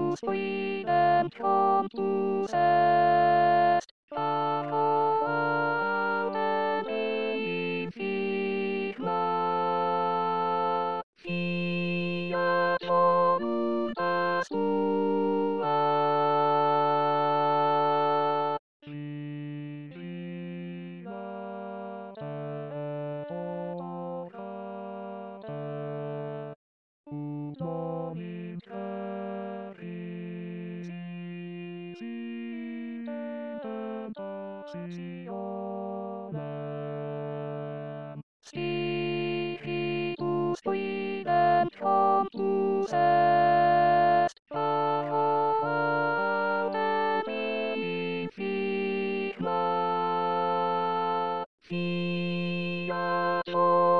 Spiritus freedom come possessed. Bajo Sigma. Fiat voluntas tua. Ut monis caricis idem passionem. Spiritus freedom come possessed. Bajo Sigma. Fiat